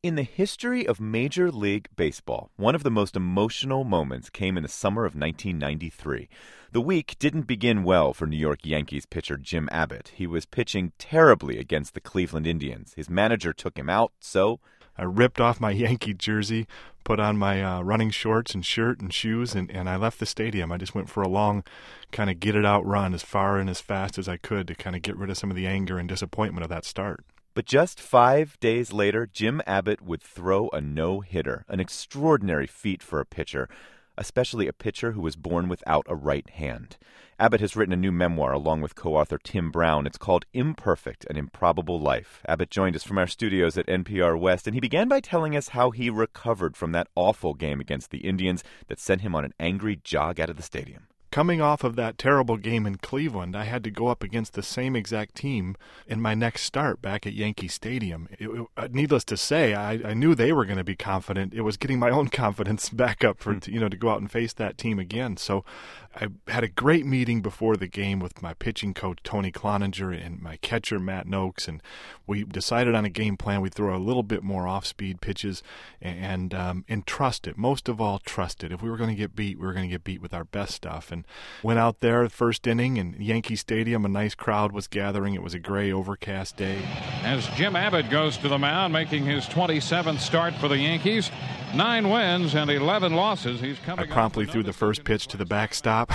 In the history of Major League Baseball, one of the most emotional moments came in the summer of 1993. The week didn't begin well for New York Yankees pitcher Jim Abbott. He was pitching terribly against the Cleveland Indians. His manager took him out, so I ripped off my Yankee jersey, put on my running shorts and shirt and shoes, and I left the stadium. I just went for a long kind of get-it-out run as far and as fast as I could to kind of get rid of some of the anger and disappointment of that start. But just 5 days later, Jim Abbott would throw a no-hitter, an extraordinary feat for a pitcher, especially a pitcher who was born without a right hand. Abbott has written a new memoir along with co-author Tim Brown. It's called Imperfect, An Improbable Life. Abbott joined us from our studios at NPR West, and he began by telling us how he recovered from that awful game against the Indians that sent him on an angry jog out of the stadium. Coming off of that terrible game in Cleveland, I had to go up against the same exact team in my next start back at Yankee Stadium. Needless to say, I knew they were going to be confident. It was getting my own confidence back up to go out and face that team again. So I had a great meeting before the game with my pitching coach, Tony Cloninger, and my catcher, Matt Noakes, and we decided on a game plan. We'd throw a little bit more off-speed pitches and trust it. Most of all, trust it. If we were going to get beat, we were going to get beat with our best stuff. And went out there first inning in Yankee Stadium. A nice crowd was gathering. It was a gray, overcast day. As Jim Abbott goes to the mound, making his 27th start for the Yankees, 9 wins and 11 losses. I promptly threw the first pitch to the backstop,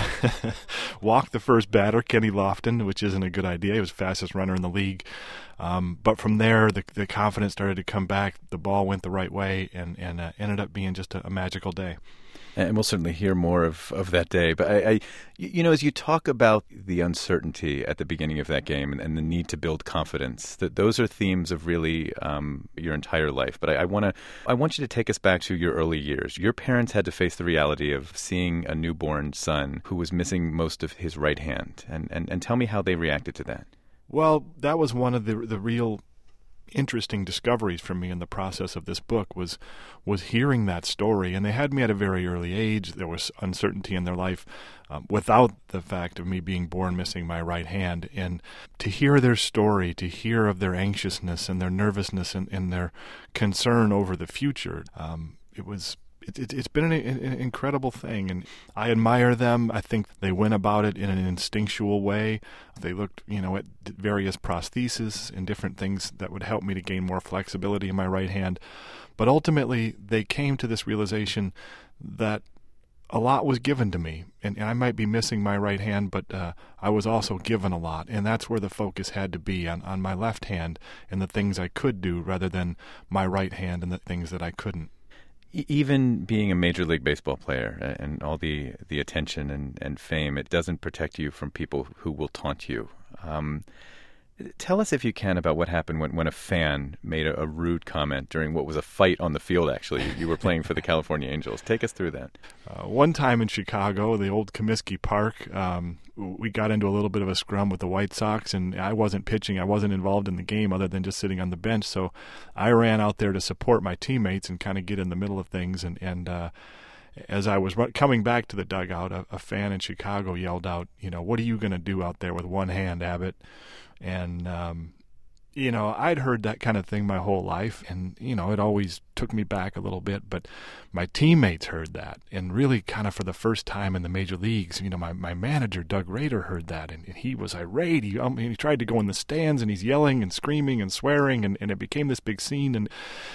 walked the first batter, Kenny Lofton, which isn't a good idea. He was the fastest runner in the league. But from there, the confidence started to come back. The ball went the right way and ended up being just a magical day. And we'll certainly hear more of that day. But, as you talk about the uncertainty at the beginning of that game and the need to build confidence, that those are themes of really your entire life. But I want you to take us back to your early years. Your parents had to face the reality of seeing a newborn son who was missing most of his right hand. And tell me how they reacted to that. Well, that was one of the real interesting discoveries for me in the process of this book was hearing that story. And they had me at a very early age. There was uncertainty in their life without the fact of me being born missing my right hand. And to hear their story, to hear of their anxiousness and their nervousness and their concern over the future, it's been an incredible thing, and I admire them. I think they went about it in an instinctual way. They looked, at various prostheses and different things that would help me to gain more flexibility in my right hand. But ultimately, they came to this realization that a lot was given to me, and I might be missing my right hand, but I was also given a lot, and that's where the focus had to be, on my left hand and the things I could do rather than my right hand and the things that I couldn't. Even being a Major League Baseball player and all the attention and fame, it doesn't protect you from people who will taunt you. Tell us, if you can, about what happened when a fan made a rude comment during what was a fight on the field, actually. You were playing for the California Angels. Take us through that. One time in Chicago, the old Comiskey Park, we got into a little bit of a scrum with the White Sox, and I wasn't pitching. I wasn't involved in the game other than just sitting on the bench. So I ran out there to support my teammates and kind of get in the middle of things. And as I was coming back to the dugout, a fan in Chicago yelled out, "What are you going to do out there with one hand, Abbott?" And, I'd heard that kind of thing my whole life, and, it always took me back a little bit. But my teammates heard that, and really kind of for the first time in the major leagues, my manager, Doug Rader, heard that, and he was irate. He tried to go in the stands, and he's yelling and screaming and swearing, and it became this big scene. And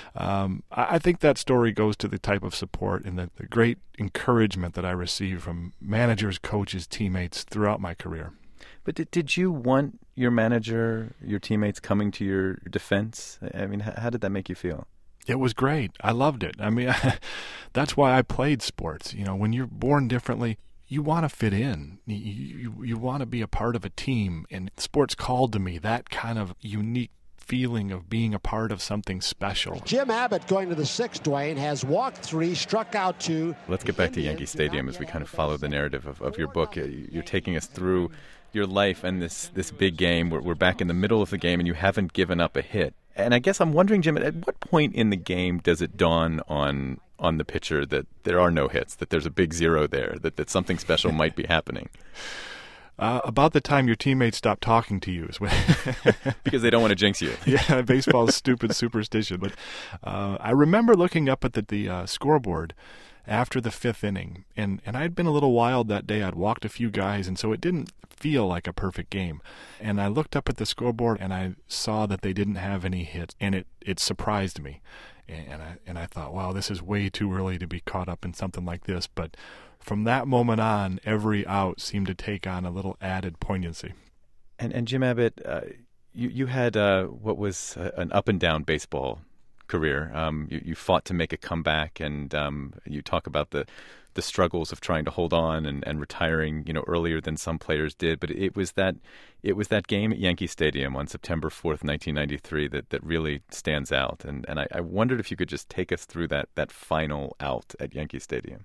I think that story goes to the type of support and the great encouragement that I received from managers, coaches, teammates throughout my career. But did you want your manager, your teammates coming to your defense? I mean, how did that make you feel? It was great. I loved it. I mean, that's why I played sports. When you're born differently, you want to fit in. You want to be a part of a team. And sports called to me that kind of unique feeling of being a part of something special. Jim Abbott, going to the sixth, Dwayne, has walked 3, struck out 2. Let's get back to Yankee Stadium as we kind of follow the narrative of your book. You're taking us through your life and this big game. We're back in the middle of the game, and you haven't given up a hit. And I guess I'm wondering, Jim, at what point in the game does it dawn on the pitcher that there are no hits, that there's a big zero there, that something special might be happening? About the time your teammates stop talking to you is when Because they don't want to jinx you. Yeah, baseball's stupid superstition. But I remember looking up at the scoreboard after the fifth inning, and I'd been a little wild that day. I'd walked a few guys, and so it didn't feel like a perfect game. And I looked up at the scoreboard, and I saw that they didn't have any hits, and it surprised me. And I thought, wow, this is way too early to be caught up in something like this. But from that moment on, every out seemed to take on a little added poignancy. And Jim Abbott, you had what was an up and down baseball career. You fought to make a comeback, and you talk about the struggles of trying to hold on and retiring, earlier than some players did. But it was that game at Yankee Stadium on September 4th, 1993 that really stands out. And I wondered if you could just take us through that final out at Yankee Stadium.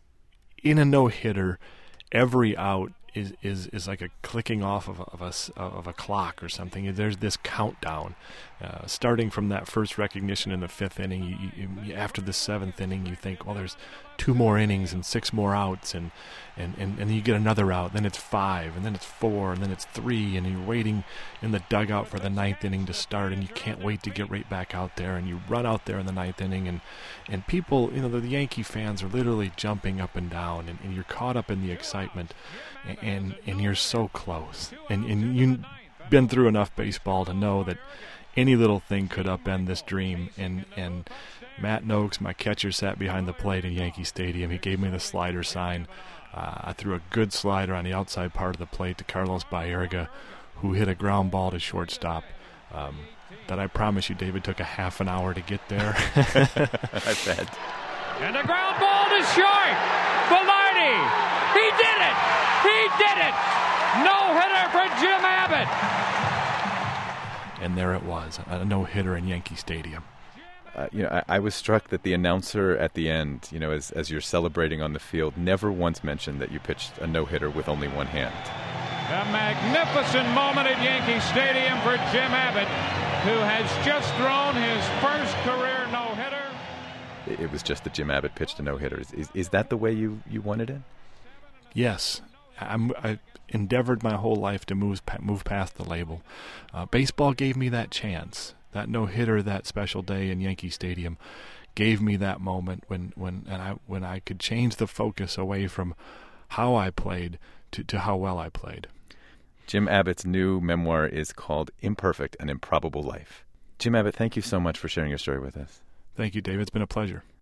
In a no-hitter, every out is like a clicking off of a clock or something. There's this countdown, starting from that first recognition in the fifth inning. After the seventh inning, you think, well, there's 2 more innings and 6 more outs, and then you get another out. Then it's 5, and then it's 4, and then it's 3, and you're waiting in the dugout for the ninth inning to start, and you can't wait to get right back out there. And you run out there in the ninth inning, and people, the Yankee fans are literally jumping up and down, and you're caught up in the excitement. And you're so close. And you've been through enough baseball to know that any little thing could upend this dream. And Matt Noakes, my catcher, sat behind the plate in Yankee Stadium. He gave me the slider sign. I threw a good slider on the outside part of the plate to Carlos Baerga, who hit a ground ball to shortstop. That I promise you, David, took a half an hour to get there. I bet. And a ground ball to short. Velarde. He did it. He did it. No-hitter for Jim Abbott. And there it was, a no-hitter in Yankee Stadium. I was struck that the announcer at the end, as you're celebrating on the field, never once mentioned that you pitched a no-hitter with only one hand. A magnificent moment at Yankee Stadium for Jim Abbott, who has just thrown his first career no-hitter. It was just that Jim Abbott pitched a no-hitter. Is that the way you wanted it? Yes. I endeavored my whole life to move past the label. Baseball gave me that chance. That no-hitter that special day in Yankee Stadium gave me that moment when I could change the focus away from how I played to how well I played. Jim Abbott's new memoir is called Imperfect: An Improbable Life. Jim Abbott, thank you so much for sharing your story with us. Thank you, David. It's been a pleasure.